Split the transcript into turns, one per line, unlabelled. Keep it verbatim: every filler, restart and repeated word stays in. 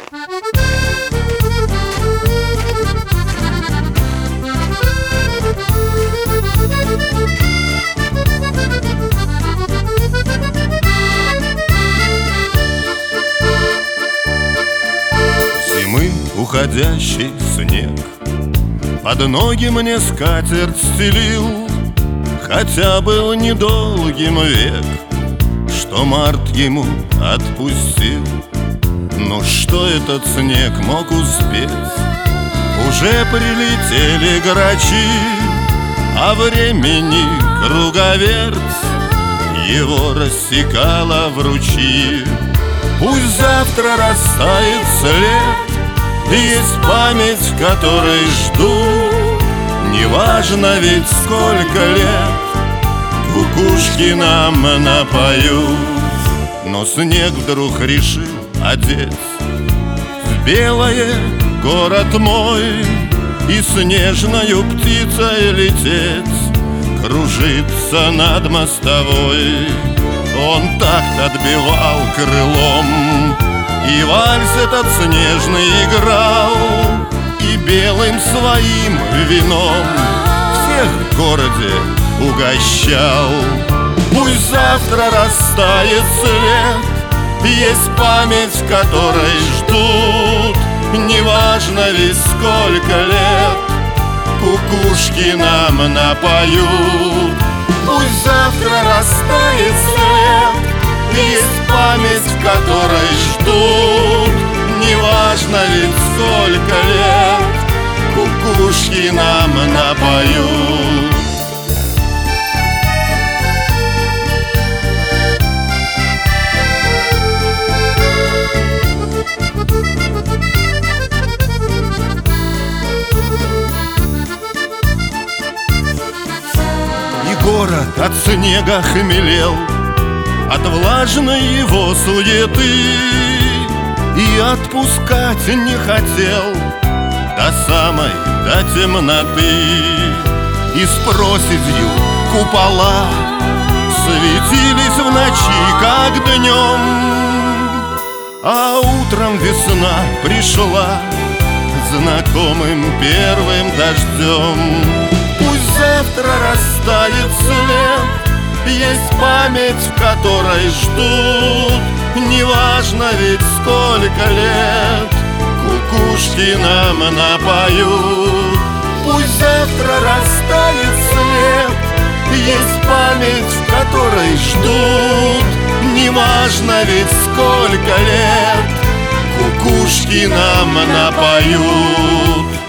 Зимы уходящий снег под ноги мне скатерть стелил, хотя был недолгим век, что март ему отпустил. Но что этот снег мог успеть? Уже прилетели грачи, а времени круговерть его рассекала в ручьи. Пусть завтра растает след, есть память, в которой жду. Неважно ведь сколько лет, кукушки нам напоют. Но снег вдруг решил одеть в белое город мой и снежною птицей лететь, кружиться над мостовой. Он такт отбивал крылом, и вальс этот снежный играл, и белым своим вином всех в городе угощал. Пусть завтра растает след, есть память, в которой ждут. Неважно ведь сколько лет, кукушки нам напоют. Пусть завтра растает след, есть память, в которой ждут. Неважно ведь сколько лет, кукушки нам напоют. Город от снега хмелел, от влажной его суеты, и отпускать не хотел до самой, до темноты. И с проседью купола светились в ночи, как днем, а утром весна пришла знакомым первым дождем. Пусть завтра растает след, есть память, в которой ждут. Неважно ведь сколько лет, кукушки нам напоют. Пусть завтра растает след, есть память, в которой ждут. Неважно ведь сколько лет, кукушки нам напоют.